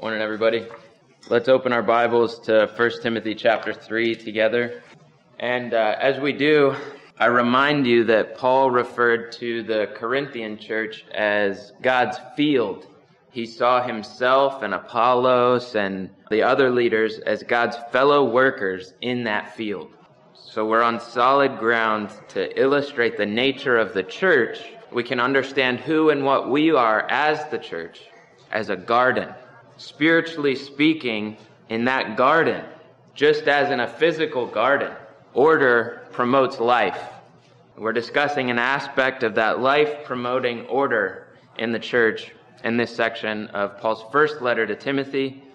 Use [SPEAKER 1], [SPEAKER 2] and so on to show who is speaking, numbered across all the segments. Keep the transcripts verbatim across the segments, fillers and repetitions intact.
[SPEAKER 1] Morning, everybody. Let's open our Bibles to First Timothy chapter three together. And uh, as we do, I remind you that Paul referred to the Corinthian church as God's field. He saw himself and Apollos and the other leaders as God's fellow workers in that field. So we're on solid ground to illustrate the nature of the church. We can understand who and what we are as the church, as a garden. Spiritually speaking, in that garden, just as in a physical garden, order promotes life. We're discussing an aspect of that life-promoting order in the church in this section of Paul's first letter to Timothy,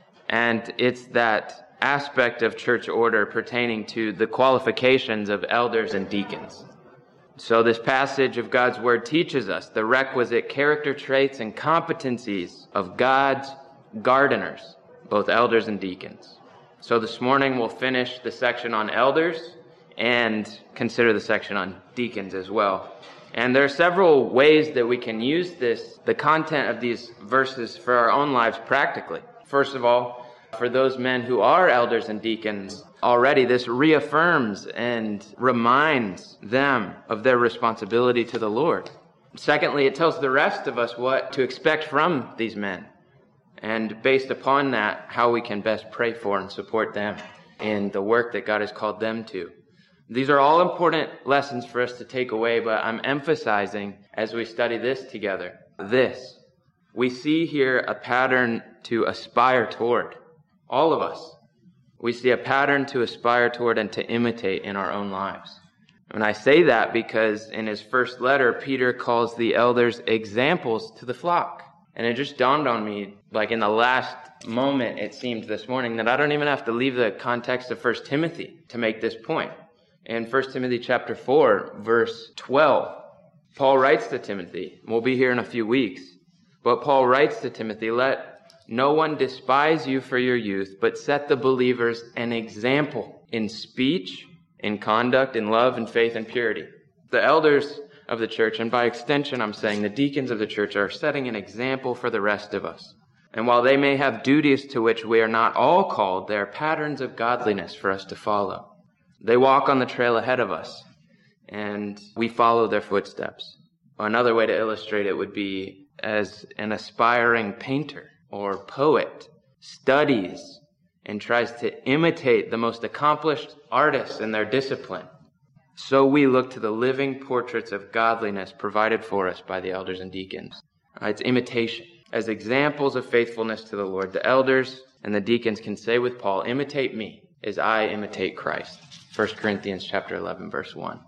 [SPEAKER 1] and it's that aspect of church order pertaining to the qualifications of elders and deacons. So this passage of God's Word teaches us the requisite character traits and competencies of God's gardeners, both elders and deacons. So this morning we'll finish the section on elders and consider the section on deacons as well. And there are several ways that we can use this, the content of these verses, for our own lives practically. First of all, for those men who are elders and deacons already, this reaffirms and reminds them of their responsibility to the Lord. Secondly, it tells the rest of us what to expect from these men, and based upon that, how we can best pray for and support them in the work that God has called them to. These are all important lessons for us to take away, but I'm emphasizing as we study this together, this. We see here a pattern to aspire toward. All of us. We see a pattern to aspire toward and to imitate in our own lives. And I say that because in his first letter, Peter calls the elders examples to the flock. And it just dawned on me, like in the last moment, it seemed this morning, that I don't even have to leave the context of First Timothy to make this point. In First Timothy chapter four, verse twelve, Paul writes to Timothy, we'll be here in a few weeks, but Paul writes to Timothy, let no one despise you for your youth, but set the believers an example in speech, in conduct, in love, in faith, and purity. The elders of the church, and by extension I'm saying the deacons of the church, are setting an example for the rest of us. And while they may have duties to which we are not all called, they are patterns of godliness for us to follow. They walk on the trail ahead of us, and we follow their footsteps. Another way to illustrate it would be as an aspiring painter or poet studies and tries to imitate the most accomplished artists in their discipline. So we look to the living portraits of godliness provided for us by the elders and deacons. It's imitation. As examples of faithfulness to the Lord, the elders and the deacons can say with Paul, imitate me as I imitate Christ. First Corinthians chapter eleven, verse one.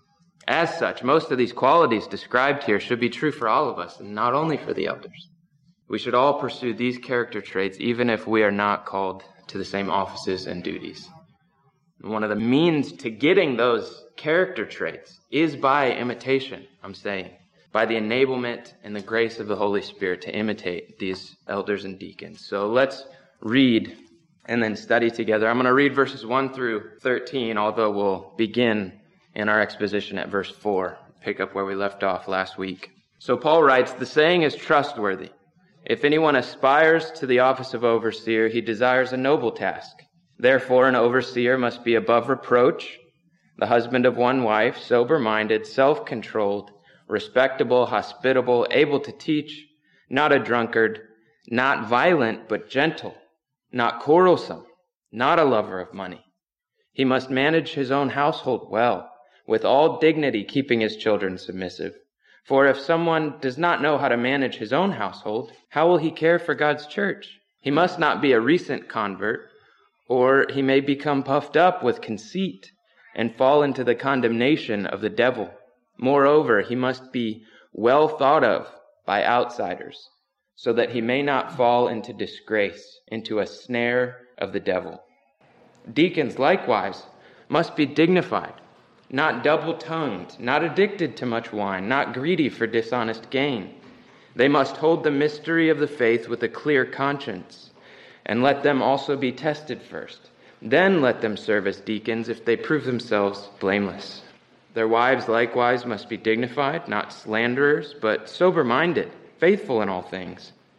[SPEAKER 1] As such, most of these qualities described here should be true for all of us, and not only for the elders. We should all pursue these character traits even if we are not called to the same offices and duties. One of the means to getting those character traits is by imitation, I'm saying, by the enablement and the grace of the Holy Spirit to imitate these elders and deacons. So let's read and then study together. I'm going to read verses one through thirteen, although we'll begin in our exposition at verse four, pick up where we left off last week. So Paul writes, the saying is trustworthy. If anyone aspires to the office of overseer, he desires a noble task. Therefore, an overseer must be above reproach, the husband of one wife, sober-minded, self-controlled, respectable, hospitable, able to teach, not a drunkard, not violent, but gentle, not quarrelsome, not a lover of money. He must manage his own household well, with all dignity, keeping his children submissive. For if someone does not know how to manage his own household, how will he care for God's church? He must not be a recent convert, or he may become puffed up with conceit and fall into the condemnation of the devil. Moreover, he must be well thought of by outsiders, so that he may not fall into disgrace, into a snare of the devil. Deacons, likewise, must be dignified, not double-tongued, not addicted to much wine, not greedy for dishonest gain. They must hold the mystery of the faith with a clear conscience, and let them also be tested first. Then let them serve as deacons if they prove themselves blameless. Their wives likewise must be dignified, not slanderers, but sober-minded, faithful in all things.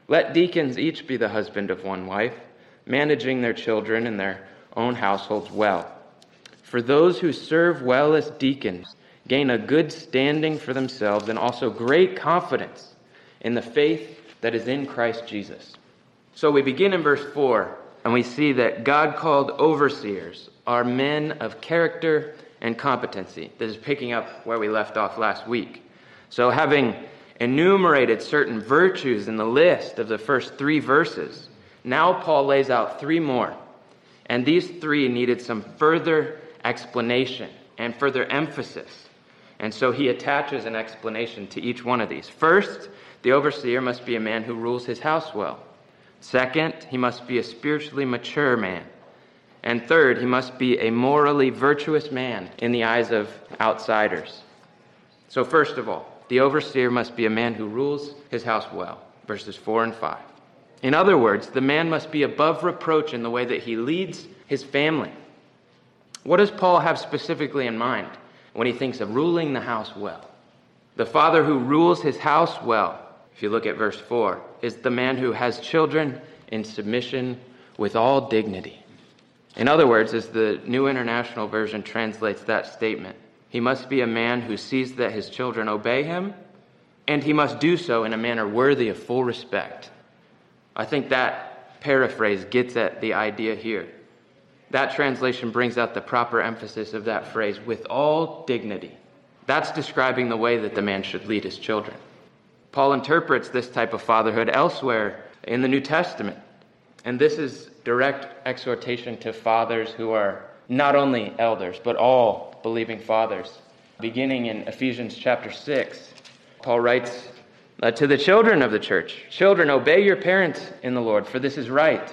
[SPEAKER 1] Let deacons each be the husband of one wife, managing their children and their own households well. For those who serve well as deacons gain a good standing for themselves and also great confidence in the faith that is in Christ Jesus. So we begin in verse four, and we see that God called overseers are men of character and competency. This is picking up where we left off last week. So having enumerated certain virtues in the list of the first three verses, now Paul lays out three more. And these three needed some further explanation and further emphasis. And so he attaches an explanation to each one of these. First, the overseer must be a man who rules his house well. Second, he must be a spiritually mature man. And third, he must be a morally virtuous man in the eyes of outsiders. So first of all, the overseer must be a man who rules his house well, verses four and five. In other words, the man must be above reproach in the way that he leads his family. What does Paul have specifically in mind when he thinks of ruling the house well? The father who rules his house well, if you look at verse four, is the man who has children in submission with all dignity. In other words, as the New International Version translates that statement, he must be a man who sees that his children obey him, and he must do so in a manner worthy of full respect. I think that paraphrase gets at the idea here. That translation brings out the proper emphasis of that phrase, with all dignity. That's describing the way that the man should lead his children. Paul interprets this type of fatherhood elsewhere in the New Testament. And this is direct exhortation to fathers who are not only elders, but all believing fathers. Beginning in Ephesians chapter six, Paul writes uh, to the children of the church, "Children, obey your parents in the Lord, for this is right.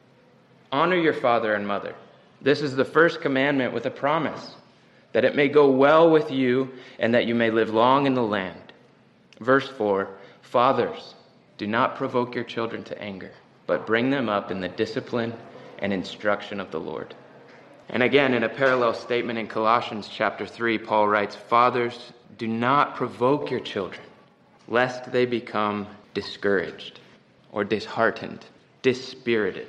[SPEAKER 1] Honor your father and mother. This is the first commandment with a promise, that it may go well with you and that you may live long in the land." Verse four, "Fathers, do not provoke your children to anger, but bring them up in the discipline and instruction of the Lord." And again, in a parallel statement in Colossians chapter three, Paul writes, "Fathers, do not provoke your children, lest they become discouraged or disheartened, dispirited."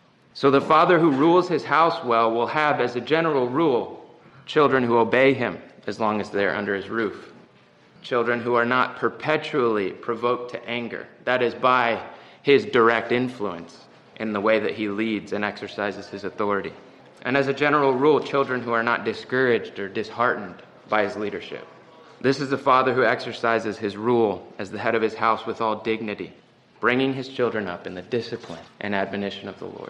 [SPEAKER 1] So the father who rules his house well will have, as a general rule, children who obey him as long as they're under his roof. Children who are not perpetually provoked to anger, that is, by his direct influence in the way that he leads and exercises his authority. And as a general rule, children who are not discouraged or disheartened by his leadership. This is the father who exercises his rule as the head of his house with all dignity, bringing his children up in the discipline and admonition of the Lord.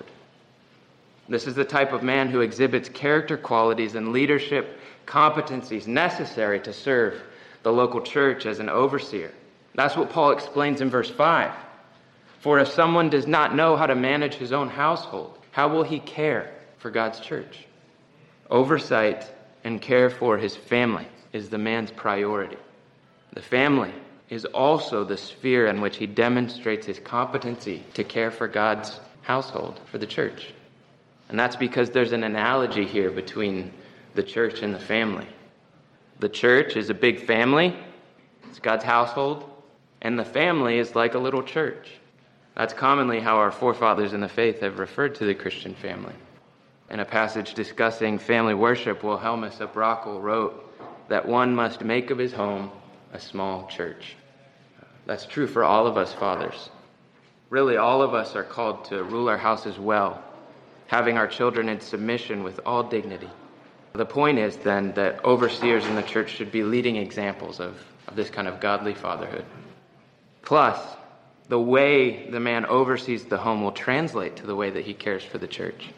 [SPEAKER 1] This is the type of man who exhibits character qualities and leadership competencies necessary to serve the local church as an overseer. That's what Paul explains in verse five. "For if someone does not know how to manage his own household, how will he care for God's church?" Oversight and care for his family is the man's priority. The family is also the sphere in which he demonstrates his competency to care for God's household, for the church. And that's because there's an analogy here between the church and the family. The church is a big family. It's God's household. And the family is like a little church. That's commonly how our forefathers in the faith have referred to the Christian family. In a passage discussing family worship, Wilhelmus of Brockel wrote that one must make of his home a small church. That's true for all of us fathers. Really, all of us are called to rule our houses well, having our children in submission with all dignity. The point is then that overseers in the church should be leading examples of, of this kind of godly fatherhood. Plus, the way the man oversees the home will translate to the way that he cares for the church.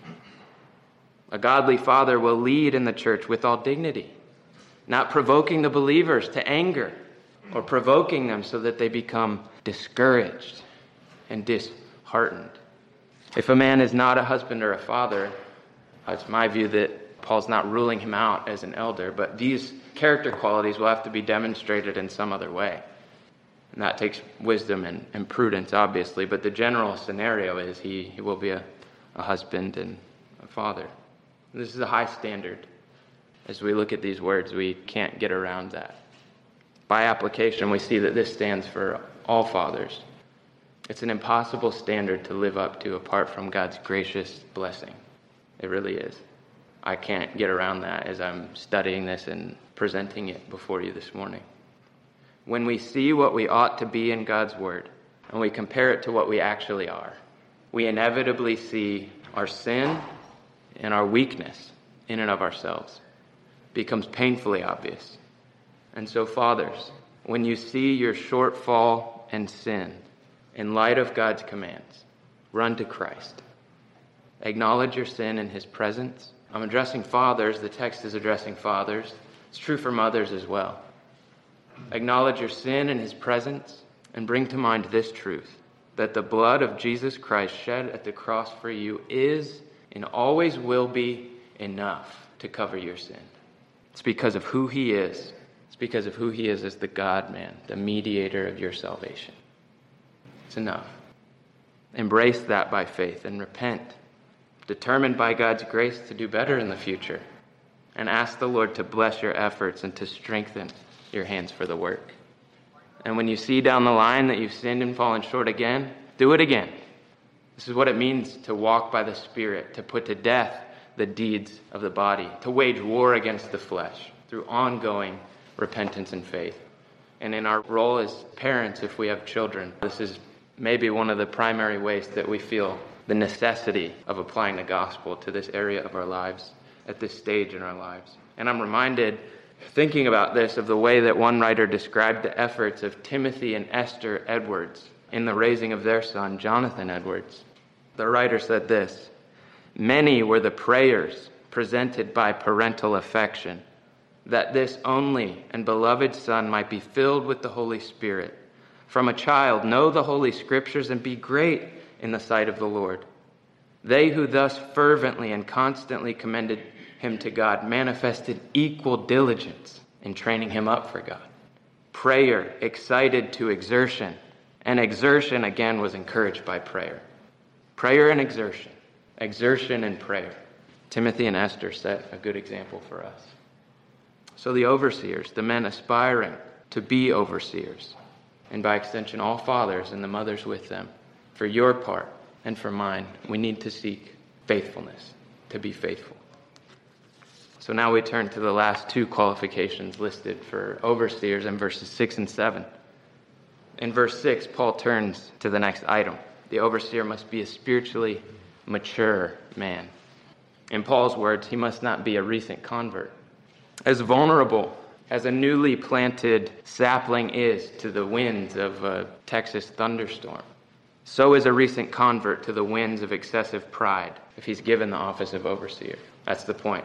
[SPEAKER 1] A godly father will lead in the church with all dignity, not provoking the believers to anger or provoking them so that they become discouraged and disheartened. If a man is not a husband or a father, it's my view that Paul's not ruling him out as an elder, but these character qualities will have to be demonstrated in some other way. And that takes wisdom and, and prudence, obviously, but the general scenario is he, he will be a, a husband and a father. And this is a high standard. As we look at these words, we can't get around that. By application, we see that this stands for all fathers. It's an impossible standard to live up to apart from God's gracious blessing. It really is. I can't get around that as I'm studying this and presenting it before you this morning. When we see what we ought to be in God's Word, and we compare it to what we actually are, we inevitably see our sin and our weakness in and of ourselves. It becomes painfully obvious. And so, fathers, when you see your shortfall and sin, in light of God's commands, run to Christ. Acknowledge your sin in his presence. I'm addressing fathers. The text is addressing fathers. It's true for mothers as well. Acknowledge your sin in his presence and bring to mind this truth, that the blood of Jesus Christ shed at the cross for you is and always will be enough to cover your sin. It's because of who he is. It's because of who he is as the God-man, the mediator of your salvation. It's enough. Embrace that by faith and repent, determined by God's grace to do better in the future, and ask the Lord to bless your efforts and to strengthen your hands for the work. And when you see down the line that you've sinned and fallen short again, do it again. This is what it means to walk by the Spirit, to put to death the deeds of the body, to wage war against the flesh through ongoing repentance and faith. And in our role as parents, if we have children, this is maybe one of the primary ways that we feel the necessity of applying the gospel to this area of our lives at this stage in our lives. And I'm reminded, thinking about this, of the way that one writer described the efforts of Timothy and Esther Edwards in the raising of their son, Jonathan Edwards. The writer said this: "Many were the prayers presented by parental affection, that this only and beloved son might be filled with the Holy Spirit. From a child, know the Holy Scriptures and be great in the sight of the Lord. They who thus fervently and constantly commended him to God manifested equal diligence in training him up for God. Prayer excited to exertion, and exertion again was encouraged by prayer." Prayer and exertion. Exertion and prayer. Timothy and Esther set a good example for us. So the overseers, the men aspiring to be overseers, and by extension all fathers and the mothers with them, for your part and for mine, we need to seek faithfulness, to be faithful. So now we turn to the last two qualifications listed for overseers in verses six and seven. In verse six, Paul turns to the next item. The overseer must be a spiritually mature man. In Paul's words, he must not be a recent convert. As vulnerable as a newly planted sapling is to the winds of a Texas thunderstorm, so is a recent convert to the winds of excessive pride if he's given the office of overseer. That's the point.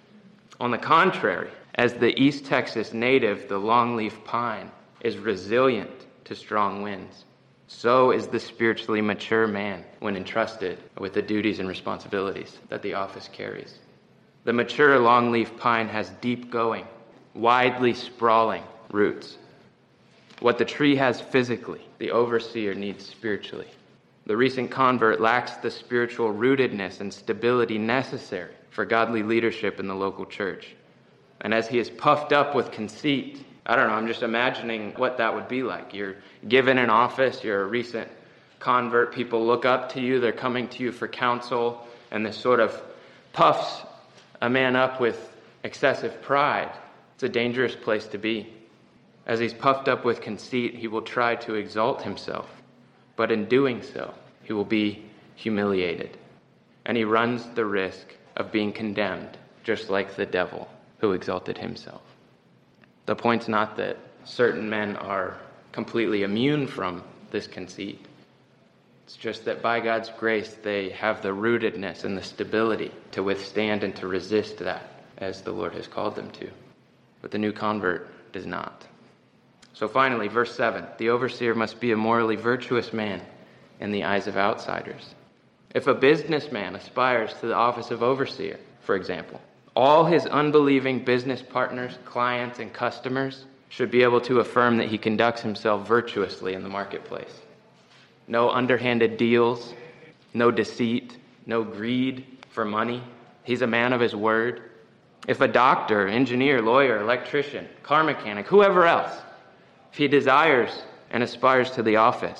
[SPEAKER 1] On the contrary, as the East Texas native, the longleaf pine is resilient to strong winds, so is the spiritually mature man when entrusted with the duties and responsibilities that the office carries. The mature longleaf pine has deep going, widely sprawling roots. What the tree has physically, the overseer needs spiritually. The recent convert lacks the spiritual rootedness and stability necessary for godly leadership in the local church. And as he is puffed up with conceit, I don't know, I'm just imagining what that would be like. You're given an office, you're a recent convert, people look up to you, they're coming to you for counsel, and this sort of puffs a man up with excessive pride. It's a dangerous place to be. As he's puffed up with conceit, he will try to exalt himself, but in doing so, he will be humiliated, and he runs the risk of being condemned, just like the devil who exalted himself. The point's not that certain men are completely immune from this conceit. It's just that by God's grace, they have the rootedness and the stability to withstand and to resist that as the Lord has called them to. But the new convert does not. So finally, verse seven, the overseer must be a morally virtuous man in the eyes of outsiders. If a businessman aspires to the office of overseer, for example, all his unbelieving business partners, clients, and customers should be able to affirm that he conducts himself virtuously in the marketplace. No underhanded deals, no deceit, no greed for money. He's a man of his word. If a doctor, engineer, lawyer, electrician, car mechanic, whoever else, if he desires and aspires to the office,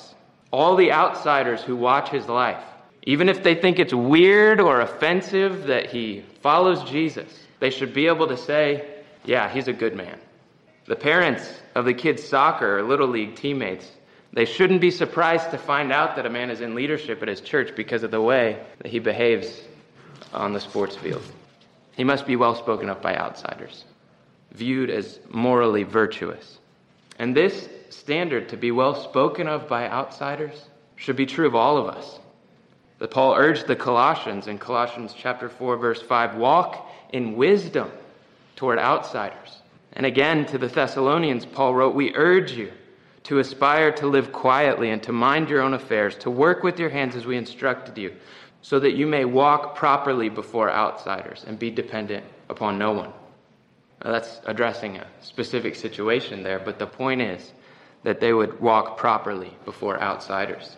[SPEAKER 1] All the outsiders who watch his life, even if they think it's weird or offensive that he follows Jesus, they should be able to say, yeah, he's a good man. The parents of the kids' soccer or Little League teammates, they shouldn't be surprised to find out that a man is in leadership at his church because of the way that he behaves on the sports field. He must be well spoken of by outsiders, viewed as morally virtuous. And this standard to be well spoken of by outsiders should be true of all of us. That Paul urged the Colossians in Colossians chapter four, verse five, walk in wisdom toward outsiders. And again to the Thessalonians, Paul wrote, we urge you to aspire to live quietly and to mind your own affairs, to work with your hands as we instructed you, so that you may walk properly before outsiders and be dependent upon no one. Now, that's addressing a specific situation there, but the point is that they would walk properly before outsiders.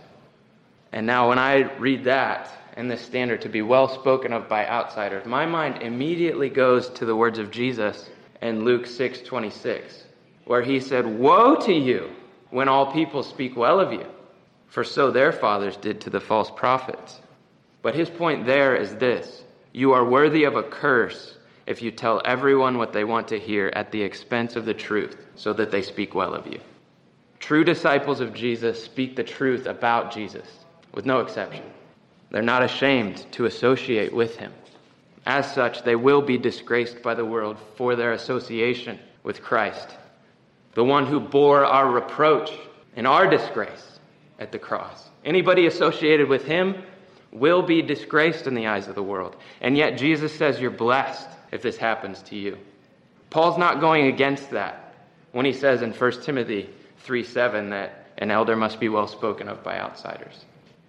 [SPEAKER 1] And now when I read that and this standard to be well spoken of by outsiders, my mind immediately goes to the words of Jesus in Luke six twenty-six, where he said, woe to you when all people speak well of you, for so their fathers did to the false prophets. But his point there is this: you are worthy of a curse if you tell everyone what they want to hear at the expense of the truth, so that they speak well of you. True disciples of Jesus speak the truth about Jesus, with no exception. They're not ashamed to associate with him. As such, they will be disgraced by the world for their association with Christ, the one who bore our reproach and our disgrace at the cross. Anybody associated with him will be disgraced in the eyes of the world. And yet Jesus says you're blessed if this happens to you. Paul's not going against that when he says in First Timothy three seven that an elder must be well spoken of by outsiders.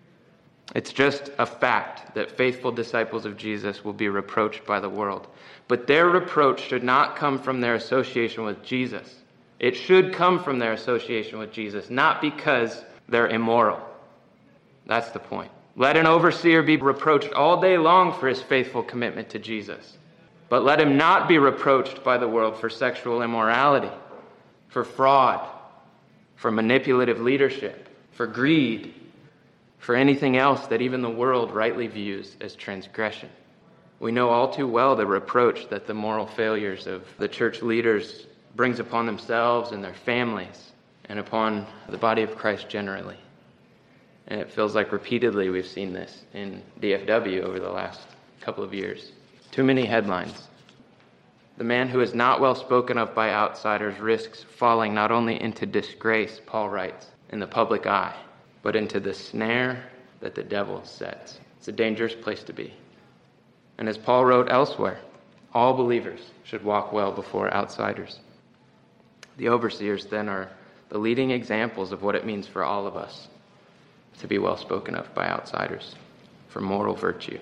[SPEAKER 1] It's just a fact that faithful disciples of Jesus will be reproached by the world. But their reproach should not come from their association with Jesus. It should come from their association with Jesus, not because they're immoral. That's the point. Let an overseer be reproached all day long for his faithful commitment to Jesus. But let him not be reproached by the world for sexual immorality, for fraud, for manipulative leadership, for greed, for anything else that even the world rightly views as transgression. We know all too well the reproach that the moral failures of the church leaders brings upon themselves and their families and upon the body of Christ generally. And it feels like repeatedly we've seen this in D F W over the last couple of years. Too many headlines. The man who is not well spoken of by outsiders risks falling not only into disgrace, Paul writes, in the public eye, but into the snare that the devil sets. It's a dangerous place to be. And as Paul wrote elsewhere, all believers should walk well before outsiders. The overseers then are the leading examples of what it means for all of us to be well spoken of by outsiders, for moral virtue.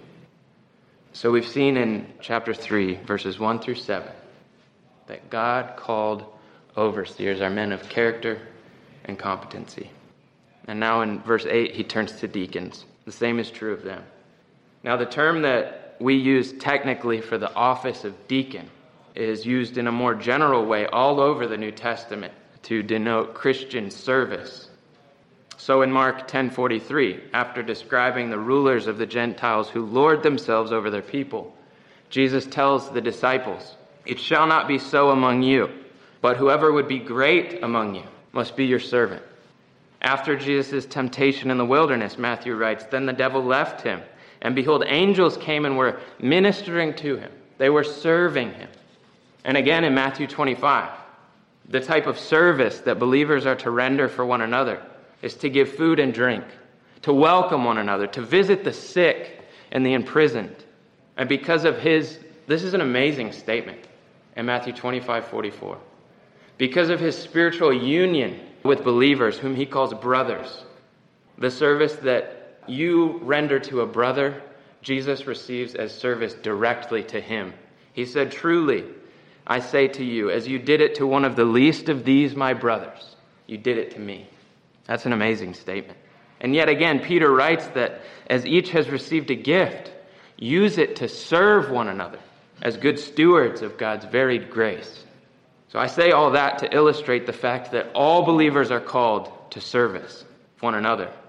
[SPEAKER 1] So we've seen in chapter three, verses one through seven, that God called overseers are men of character and competency. And now in verse eight, he turns to deacons. The same is true of them. Now the term that we use technically for the office of deacon is used in a more general way all over the New Testament to denote Christian service. So in Mark ten forty-three, after describing the rulers of the Gentiles who lord themselves over their people, Jesus tells the disciples, "It shall not be so among you, but whoever would be great among you must be your servant." After Jesus' temptation in the wilderness, Matthew writes, "Then the devil left him, and behold, angels came and were ministering to him." They were serving him. And again in Matthew twenty-five, the type of service that believers are to render for one another is to give food and drink, to welcome one another, to visit the sick and the imprisoned. And because of his, this is an amazing statement in Matthew twenty-five forty-four. Because of his spiritual union with believers whom he calls brothers, the service that you render to a brother, Jesus receives as service directly to him. He said, "Truly, I say to you, as you did it to one of the least of these my brothers, you did it to me." That's an amazing statement. And yet again, Peter writes that as each has received a gift, use it to serve one another as good stewards of God's varied grace. So I say all that to illustrate the fact that all believers are called to service one another.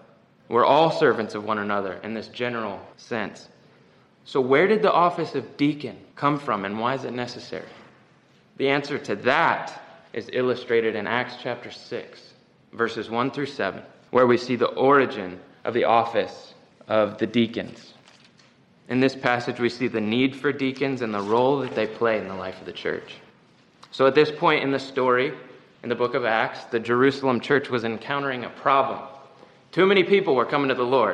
[SPEAKER 1] We're all servants of one another in this general sense. So where did the office of deacon come from, and why is it necessary? The answer to that is illustrated in Acts chapter six, verses one through seven, where we see the origin of the office of the deacons. In this passage, we see the need for deacons and the role that they play in the life of the church. So at this point in the story, in the book of Acts, the Jerusalem church was encountering a problem. Too many people were coming to the Lord.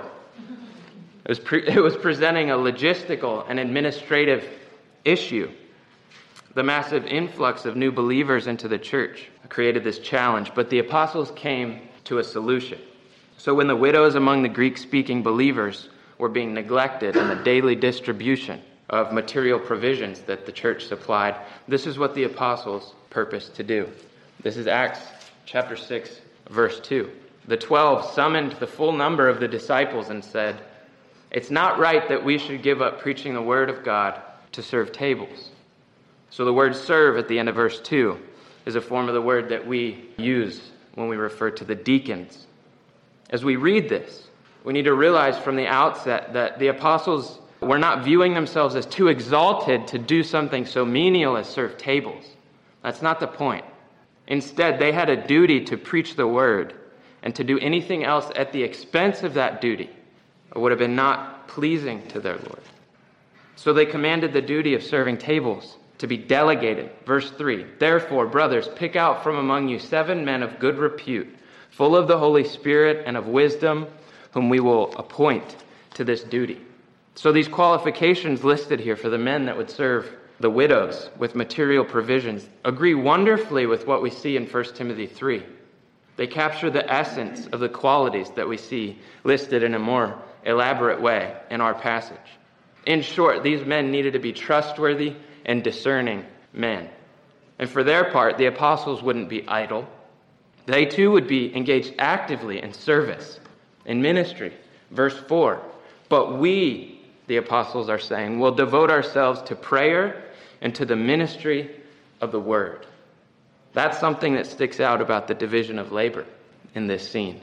[SPEAKER 1] It was, pre- it was presenting a logistical and administrative issue. The massive influx of new believers into the church created this challenge, but the apostles came to a solution. So when the widows among the Greek-speaking believers were being neglected in the daily distribution of material provisions that the church supplied, this is what the apostles purposed to do. This is Acts chapter six, verse two. The twelve summoned the full number of the disciples and said, "It's not right that we should give up preaching the word of God to serve tables." So the word serve at the end of verse two is a form of the word that we use when we refer to the deacons. As we read this, we need to realize from the outset that the apostles were not viewing themselves as too exalted to do something so menial as serve tables. That's not the point. Instead, they had a duty to preach the word, and to do anything else at the expense of that duty would have been not pleasing to their Lord. So they commanded the duty of serving tables to be delegated. Verse three, "Therefore, brothers, pick out from among you seven men of good repute, full of the Holy Spirit and of wisdom, whom we will appoint to this duty." So these qualifications listed here for the men that would serve the widows with material provisions agree wonderfully with what we see in First Timothy three. They capture the essence of the qualities that we see listed in a more elaborate way in our passage. In short, these men needed to be trustworthy and discerning men. And for their part, the apostles wouldn't be idle. They too would be engaged actively in service, in ministry. Verse four, "But we," the apostles are saying, "will devote ourselves to prayer and to the ministry of the word." That's something that sticks out about the division of labor in this scene.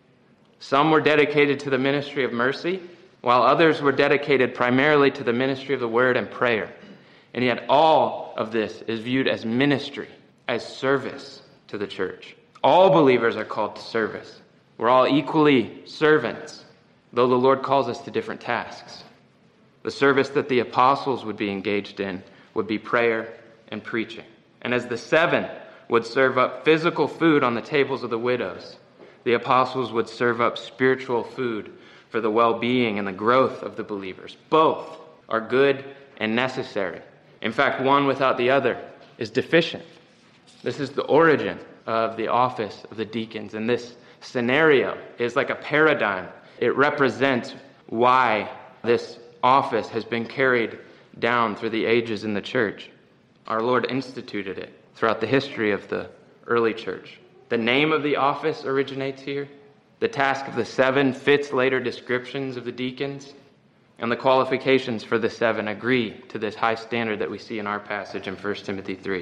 [SPEAKER 1] Some were dedicated to the ministry of mercy, while others were dedicated primarily to the ministry of the word and prayer. And yet all of this is viewed as ministry, as service to the church. All believers are called to service. We're all equally servants, though the Lord calls us to different tasks. The service that the apostles would be engaged in would be prayer and preaching. And as the seven would serve up physical food on the tables of the widows, the apostles would serve up spiritual food for the well-being and the growth of the believers. Both are good and necessary. In fact, one without the other is deficient. This is the origin of the office of the deacons, and this scenario is like a paradigm. It represents why this office has been carried down through the ages in the church. Our Lord instituted it throughout the history of the early church. The name of the office originates here. The task of the seven fits later descriptions of the deacons. And the qualifications for the seven agree to this high standard that we see in our passage in First Timothy three.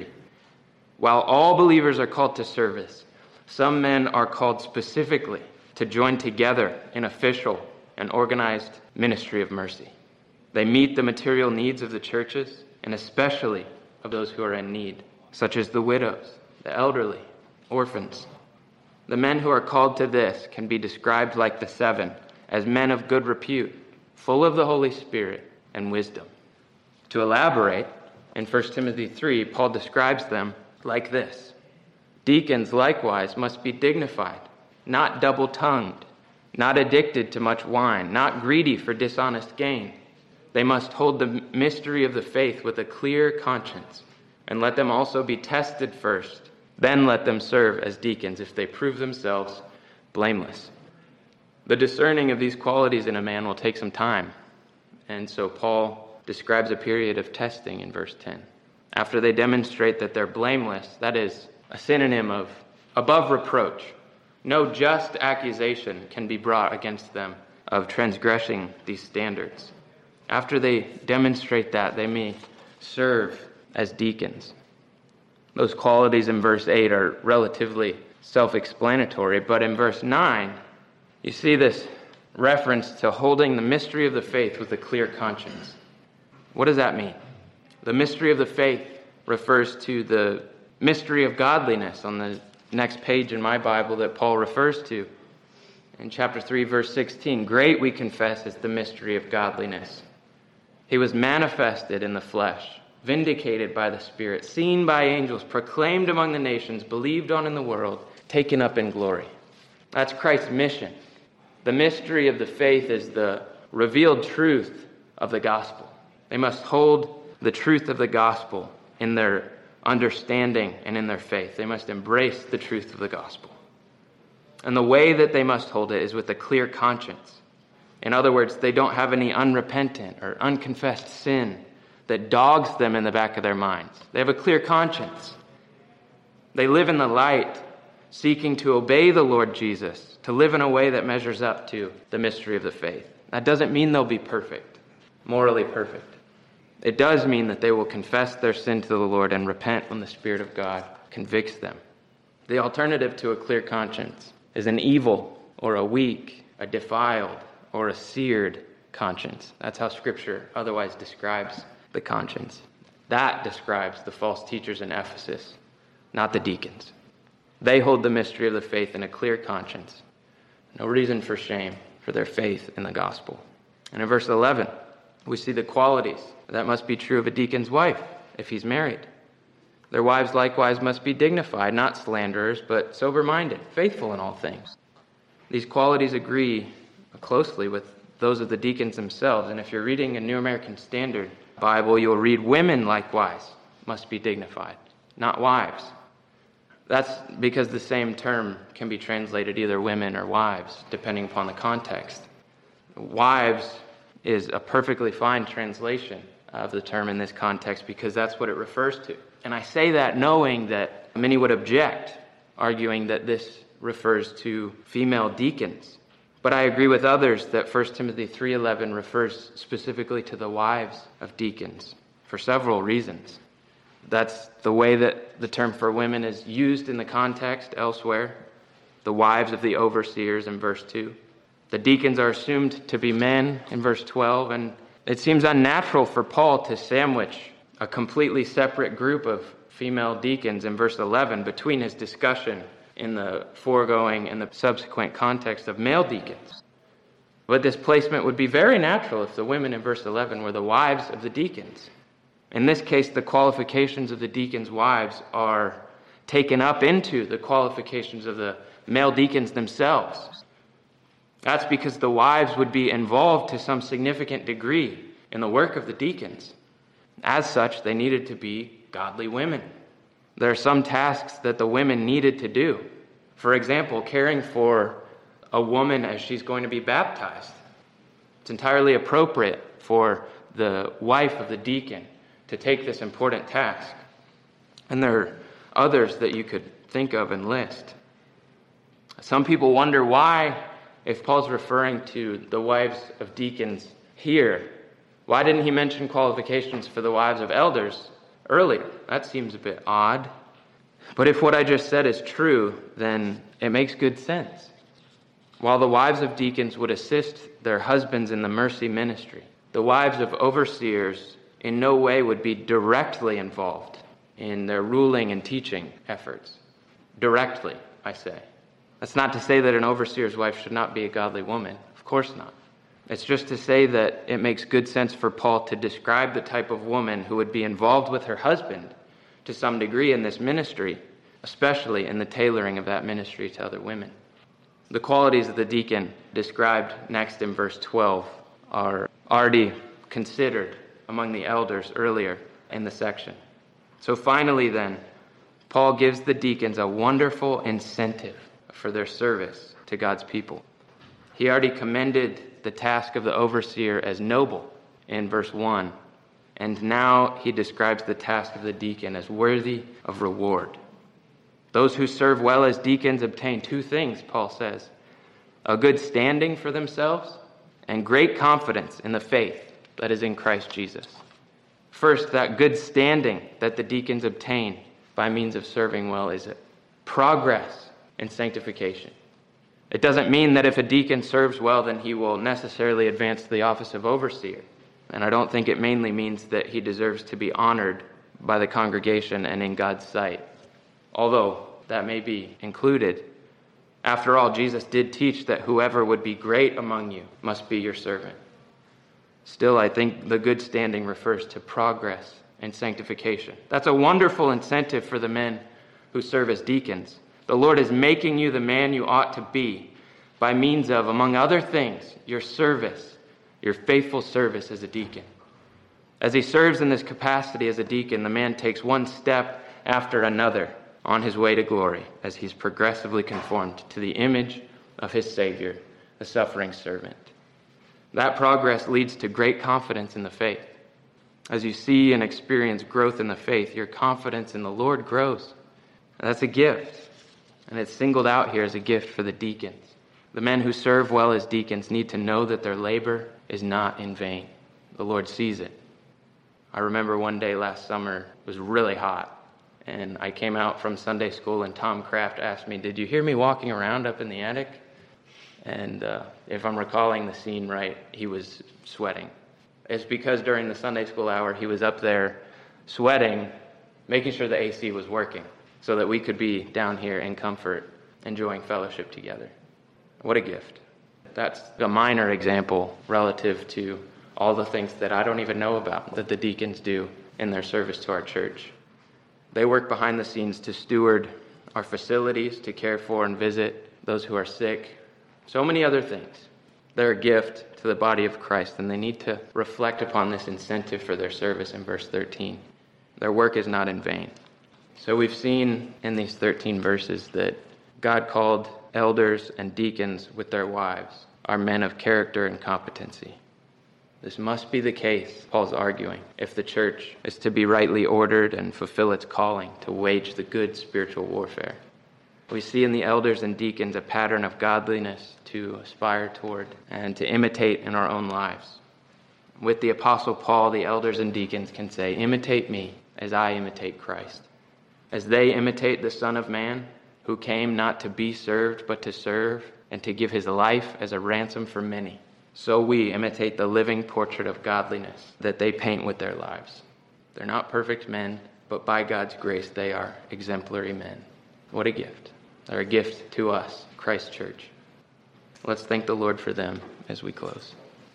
[SPEAKER 1] While all believers are called to service, some men are called specifically to join together in official and organized ministry of mercy. They meet the material needs of the churches, and especially of those who are in need, such as the widows, the elderly, orphans. The men who are called to this can be described like the seven as men of good repute, full of the Holy Spirit and wisdom. To elaborate, in First Timothy three, Paul describes them like this: "Deacons likewise must be dignified, not double-tongued, not addicted to much wine, not greedy for dishonest gain. They must hold the mystery of the faith with a clear conscience, and let them also be tested first. Then let them serve as deacons if they prove themselves blameless." The discerning of these qualities in a man will take some time. And so Paul describes a period of testing in verse ten. After they demonstrate that they're blameless, that is a synonym of above reproach. No just accusation can be brought against them of transgressing these standards. After they demonstrate that, they may serve as deacons. Those qualities in verse eight are relatively self-explanatory, but in verse nine, you see this reference to holding the mystery of the faith with a clear conscience. What does that mean? The mystery of the faith refers to the mystery of godliness on the next page in my Bible that Paul refers to. In chapter three, verse sixteen, great, we confess, is the mystery of godliness. He was manifested in the flesh, vindicated by the Spirit, seen by angels, proclaimed among the nations, believed on in the world, taken up in glory. That's Christ's mission. The mystery of the faith is the revealed truth of the gospel. They must hold the truth of the gospel in their understanding and in their faith. They must embrace the truth of the gospel. And the way that they must hold it is with a clear conscience. In other words, they don't have any unrepentant or unconfessed sin that dogs them in the back of their minds. They have a clear conscience. They live in the light, seeking to obey the Lord Jesus, to live in a way that measures up to the mystery of the faith. That doesn't mean they'll be perfect, morally perfect. It does mean that they will confess their sin to the Lord and repent when the Spirit of God convicts them. The alternative to a clear conscience is an evil or a weak, a defiled, or a seared conscience. That's how Scripture otherwise describes the conscience. That describes the false teachers in Ephesus, not the deacons. They hold the mystery of the faith in a clear conscience. No reason for shame for their faith in the gospel. And in verse eleven, we see the qualities that must be true of a deacon's wife if he's married. Their wives likewise must be dignified, not slanderers, but sober-minded, faithful in all things. These qualities agree closely with those of the deacons themselves. And if you're reading a New American Standard Bible, you'll read women likewise must be dignified, not wives. That's because the same term can be translated either women or wives, depending upon the context. Wives is a perfectly fine translation of the term in this context because that's what it refers to. And I say that knowing that many would object, arguing that this refers to female deacons. But I agree with others that First Timothy three eleven refers specifically to the wives of deacons for several reasons. That's the way that the term for women is used in the context elsewhere. The wives of the overseers in verse two. The deacons are assumed to be men in verse twelve, and it seems unnatural for Paul to sandwich a completely separate group of female deacons in verse eleven between his discussion in the foregoing and the subsequent context of male deacons. But this placement would be very natural if the women in verse eleven were the wives of the deacons. In this case, the qualifications of the deacons' wives are taken up into the qualifications of the male deacons themselves. That's because the wives would be involved to some significant degree in the work of the deacons. As such, they needed to be godly women. There are some tasks that the women needed to do. For example, caring for a woman as she's going to be baptized. It's entirely appropriate for the wife of the deacon to take this important task. And there are others that you could think of and list. Some people wonder why, if Paul's referring to the wives of deacons here, why didn't he mention qualifications for the wives of elders earlier? That seems a bit odd. But if what I just said is true, then it makes good sense. While the wives of deacons would assist their husbands in the mercy ministry, the wives of overseers in no way would be directly involved in their ruling and teaching efforts. Directly, I say. That's not to say that an overseer's wife should not be a godly woman. Of course not. It's just to say that it makes good sense for Paul to describe the type of woman who would be involved with her husband to some degree in this ministry, especially in the tailoring of that ministry to other women. The qualities of the deacon described next in verse twelve are already considered among the elders earlier in the section. So finally then, Paul gives the deacons a wonderful incentive for their service to God's people. He already commended the task of the overseer as noble in verse one, and now he describes the task of the deacon as worthy of reward. Those who serve well as deacons obtain two things, Paul says: a good standing for themselves and great confidence in the faith that is in Christ Jesus. First, that good standing that the deacons obtain by means of serving well is progress in sanctification. It doesn't mean that if a deacon serves well, then he will necessarily advance to the office of overseer. And I don't think it mainly means that he deserves to be honored by the congregation and in God's sight, although that may be included. After all, Jesus did teach that whoever would be great among you must be your servant. Still, I think the good standing refers to progress and sanctification. That's a wonderful incentive for the men who serve as deacons. The Lord is making you the man you ought to be by means of, among other things, your service, your faithful service as a deacon. As he serves in this capacity as a deacon, the man takes one step after another on his way to glory as he's progressively conformed to the image of his Savior, the suffering servant. That progress leads to great confidence in the faith. As you see and experience growth in the faith, your confidence in the Lord grows. And that's a gift, and it's singled out here as a gift for the deacons. The men who serve well as deacons need to know that their labor is not in vain. The Lord sees it. I remember one day last summer, it was really hot, and I came out from Sunday school, and Tom Kraft asked me, "Did you hear me walking around up in the attic?" And uh, if I'm recalling the scene right, he was sweating. It's because during the Sunday school hour, he was up there sweating, making sure the A C was working, so that we could be down here in comfort, enjoying fellowship together. What a gift. That's a minor example relative to all the things that I don't even know about that the deacons do in their service to our church. They work behind the scenes to steward our facilities, to care for and visit those who are sick, so many other things. They're a gift to the body of Christ, and they need to reflect upon this incentive for their service in verse thirteen. Their work is not in vain. So we've seen in these thirteen verses that God called elders and deacons with their wives are men of character and competency. This must be the case, Paul's arguing, if the church is to be rightly ordered and fulfill its calling to wage the good spiritual warfare. We see in the elders and deacons a pattern of godliness to aspire toward and to imitate in our own lives. With the Apostle Paul, the elders and deacons can say, "Imitate me as I imitate Christ." As they imitate the Son of Man, who came not to be served but to serve and to give his life as a ransom for many, so we imitate the living portrait of godliness that they paint with their lives. They're not perfect men, but by God's grace they are exemplary men. What a gift. They're a gift to us, Christ Church. Let's thank the Lord for them as we close.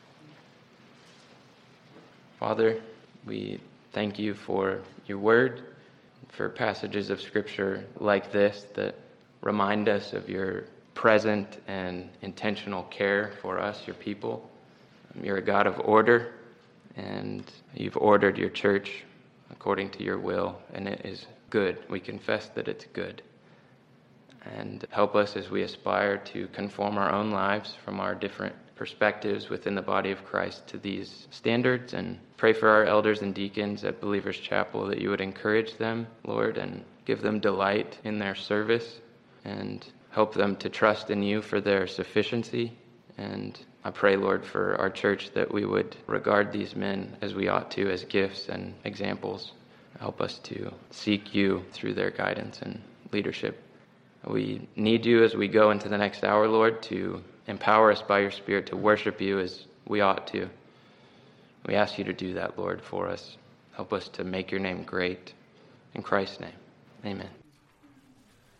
[SPEAKER 1] Father, we thank you for your word, for passages of Scripture like this that remind us of your present and intentional care for us, your people. You're a God of order, and you've ordered your church according to your will, and it is good. We confess that it's good. And help us as we aspire to conform our own lives from our different perspectives within the body of Christ to these standards, and pray for our elders and deacons at Believers Chapel that you would encourage them, Lord, and give them delight in their service, and help them to trust in you for their sufficiency. And I pray, Lord, for our church that we would regard these men as we ought to, as gifts and examples. Help us to seek you through their guidance and leadership. We need you as we go into the next hour, Lord, to empower us by your Spirit to worship you as we ought to. We ask you to do that, Lord, for us. Help us to make your name great. In Christ's name, amen.